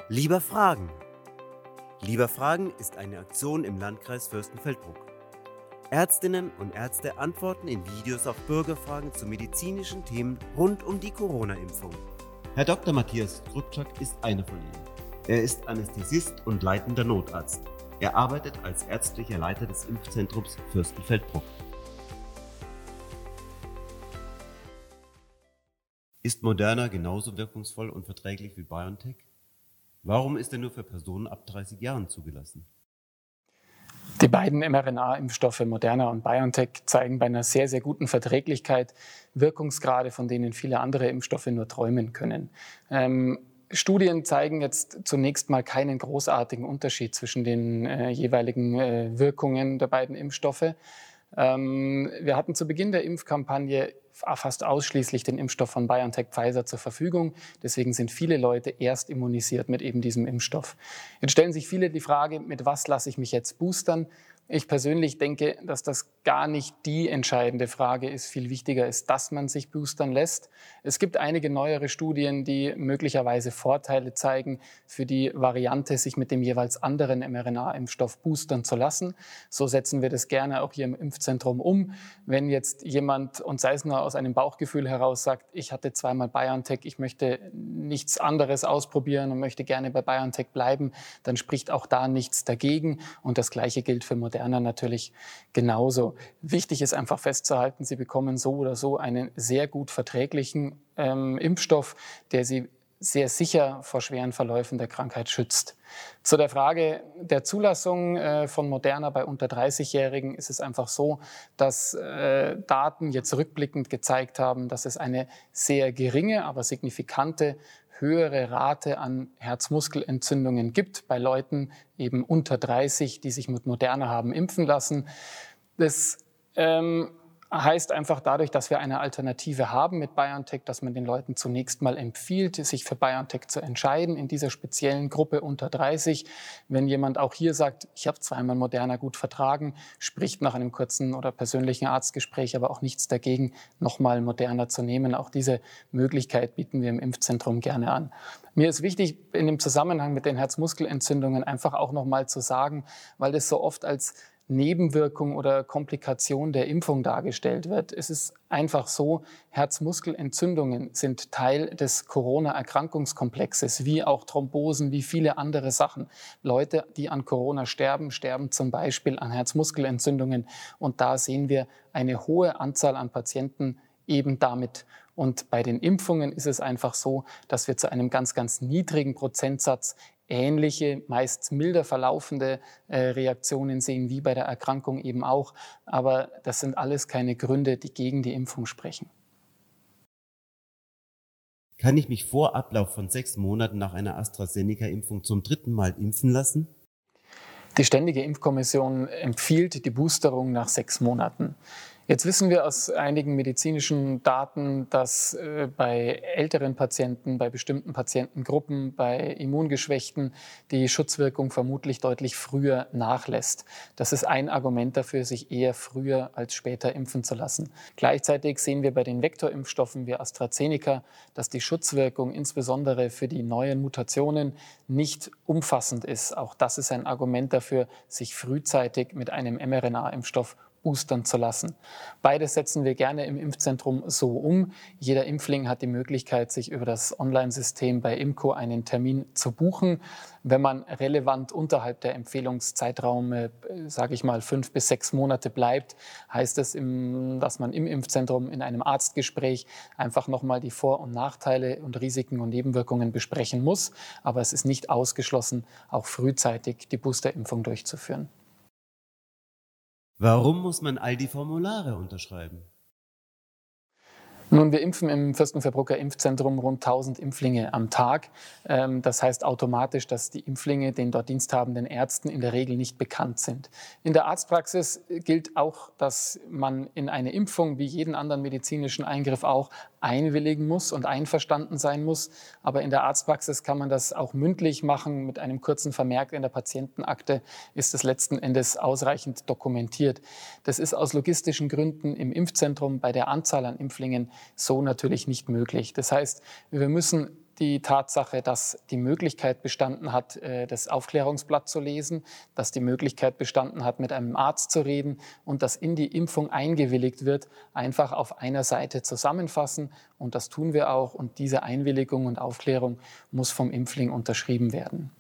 Lieber Fragen. Lieber Fragen ist eine Aktion im Landkreis Fürstenfeldbruck. Ärztinnen und Ärzte antworten in Videos auf Bürgerfragen zu medizinischen Themen rund um die Corona-Impfung. Herr Dr. Matthias Krupczak ist einer von ihnen. Er ist Anästhesist und leitender Notarzt. Er arbeitet als ärztlicher Leiter des Impfzentrums Fürstenfeldbruck. Ist Moderna genauso wirkungsvoll und verträglich wie BioNTech? Warum ist er nur für Personen ab 30 Jahren zugelassen? Die beiden mRNA-Impfstoffe Moderna und BioNTech zeigen bei einer sehr, sehr guten Verträglichkeit Wirkungsgrade, von denen viele andere Impfstoffe nur träumen können. Studien zeigen jetzt zunächst mal keinen großartigen Unterschied zwischen den jeweiligen Wirkungen der beiden Impfstoffe. Wir hatten zu Beginn der Impfkampagne fast ausschließlich den Impfstoff von BioNTech Pfizer zur Verfügung. Deswegen sind viele Leute erst immunisiert mit eben diesem Impfstoff. Jetzt stellen sich viele die Frage, mit was lasse ich mich jetzt boostern? Ich persönlich denke, dass das gar nicht die entscheidende Frage ist. Viel wichtiger ist, dass man sich boostern lässt. Es gibt einige neuere Studien, die möglicherweise Vorteile zeigen für die Variante, sich mit dem jeweils anderen mRNA-Impfstoff boostern zu lassen. So setzen wir das gerne auch hier im Impfzentrum um. Wenn jetzt jemand, und sei es nur aus einem Bauchgefühl heraus, sagt, ich hatte zweimal BioNTech, ich möchte nichts anderes ausprobieren und möchte gerne bei BioNTech bleiben, dann spricht auch da nichts dagegen. Und das Gleiche gilt für Moderna natürlich genauso. Wichtig ist einfach festzuhalten, Sie bekommen so oder so einen sehr gut verträglichen Impfstoff, der Sie sehr sicher vor schweren Verläufen der Krankheit schützt. Zu der Frage der Zulassung von Moderna bei unter 30-Jährigen ist es einfach so, dass Daten jetzt rückblickend gezeigt haben, dass es eine sehr geringe, aber signifikante höhere Rate an Herzmuskelentzündungen gibt bei Leuten eben unter 30, die sich mit Moderna haben impfen lassen. Das heißt einfach dadurch, dass wir eine Alternative haben mit BioNTech, dass man den Leuten zunächst mal empfiehlt, sich für BioNTech zu entscheiden in dieser speziellen Gruppe unter 30. Wenn jemand auch hier sagt, ich habe zweimal Moderna gut vertragen, spricht nach einem kurzen oder persönlichen Arztgespräch aber auch nichts dagegen, nochmal Moderna zu nehmen. Auch diese Möglichkeit bieten wir im Impfzentrum gerne an. Mir ist wichtig, in dem Zusammenhang mit den Herzmuskelentzündungen einfach auch nochmal zu sagen, weil das so oft als Nebenwirkung oder Komplikation der Impfung dargestellt wird. Es ist einfach so, Herzmuskelentzündungen sind Teil des Corona-Erkrankungskomplexes, wie auch Thrombosen, wie viele andere Sachen. Leute, die an Corona sterben, sterben zum Beispiel an Herzmuskelentzündungen. Und da sehen wir eine hohe Anzahl an Patienten eben damit. Und bei den Impfungen ist es einfach so, dass wir zu einem ganz, ganz niedrigen Prozentsatz ähnliche, meist milder verlaufende Reaktionen sehen, wie bei der Erkrankung eben auch. Aber das sind alles keine Gründe, die gegen die Impfung sprechen. Kann ich mich vor Ablauf von 6 Monaten nach einer AstraZeneca-Impfung zum 3. Mal impfen lassen? Die Ständige Impfkommission empfiehlt die Boosterung nach 6 Monaten. Jetzt wissen wir aus einigen medizinischen Daten, dass bei älteren Patienten, bei bestimmten Patientengruppen, bei Immungeschwächten die Schutzwirkung vermutlich deutlich früher nachlässt. Das ist ein Argument dafür, sich eher früher als später impfen zu lassen. Gleichzeitig sehen wir bei den Vektorimpfstoffen wie AstraZeneca, dass die Schutzwirkung insbesondere für die neuen Mutationen nicht umfassend ist. Auch das ist ein Argument dafür, sich frühzeitig mit einem mRNA-Impfstoff boostern zu lassen. Beides setzen wir gerne im Impfzentrum so um. Jeder Impfling hat die Möglichkeit, sich über das Online-System bei Imco einen Termin zu buchen. Wenn man relevant unterhalb der Empfehlungszeitraume, sage ich mal 5 bis 6 Monate bleibt, heißt es, dass man im Impfzentrum in einem Arztgespräch einfach nochmal die Vor- und Nachteile und Risiken und Nebenwirkungen besprechen muss. Aber es ist nicht ausgeschlossen, auch frühzeitig die Boosterimpfung durchzuführen. Warum muss man all die Formulare unterschreiben? Nun, wir impfen im Fürstenfeldbrucker Impfzentrum rund 1000 Impflinge am Tag. Das heißt automatisch, dass die Impflinge den dort diensthabenden Ärzten in der Regel nicht bekannt sind. In der Arztpraxis gilt auch, dass man in eine Impfung wie jeden anderen medizinischen Eingriff auch einwilligen muss und einverstanden sein muss. Aber in der Arztpraxis kann man das auch mündlich machen. Mit einem kurzen Vermerk in der Patientenakte ist es letzten Endes ausreichend dokumentiert. Das ist aus logistischen Gründen im Impfzentrum bei der Anzahl an Impflingen so natürlich nicht möglich. Das heißt, wir müssen die Tatsache, dass die Möglichkeit bestanden hat, das Aufklärungsblatt zu lesen, dass die Möglichkeit bestanden hat, mit einem Arzt zu reden und dass in die Impfung eingewilligt wird, einfach auf einer Seite zusammenfassen. Und das tun wir auch. Und diese Einwilligung und Aufklärung muss vom Impfling unterschrieben werden.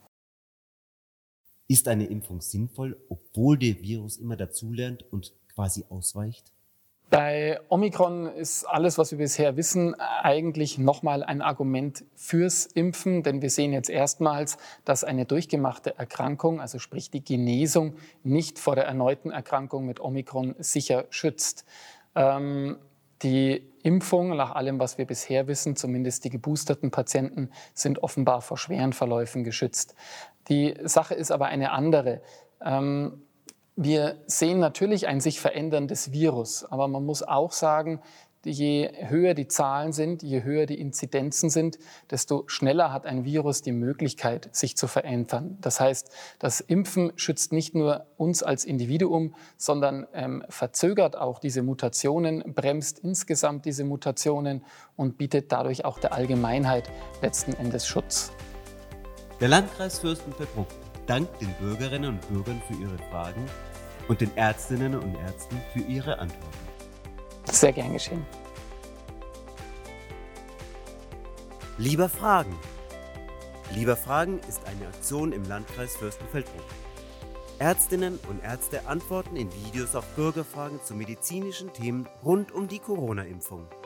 Ist eine Impfung sinnvoll, obwohl der Virus immer dazulernt und quasi ausweicht? Bei Omikron ist alles, was wir bisher wissen, eigentlich nochmal ein Argument fürs Impfen, denn wir sehen jetzt erstmals, dass eine durchgemachte Erkrankung, also sprich die Genesung, nicht vor der erneuten Erkrankung mit Omikron sicher schützt. Die Impfung, nach allem, was wir bisher wissen, zumindest die geboosterten Patienten, sind offenbar vor schweren Verläufen geschützt. Die Sache ist aber eine andere. Wir sehen natürlich ein sich veränderndes Virus, aber man muss auch sagen, je höher die Zahlen sind, je höher die Inzidenzen sind, desto schneller hat ein Virus die Möglichkeit, sich zu verändern. Das heißt, das Impfen schützt nicht nur uns als Individuum, sondern verzögert auch diese Mutationen, bremst insgesamt diese Mutationen und bietet dadurch auch der Allgemeinheit letzten Endes Schutz. Der Landkreis Fürstenfeldbruck dankt den Bürgerinnen und Bürgern für ihre Fragen und den Ärztinnen und Ärzten für ihre Antworten. Sehr gern geschehen. Lieber Fragen. Lieber Fragen ist eine Aktion im Landkreis Fürstenfeldbruck. Ärztinnen und Ärzte antworten in Videos auf Bürgerfragen zu medizinischen Themen rund um die Corona-Impfung.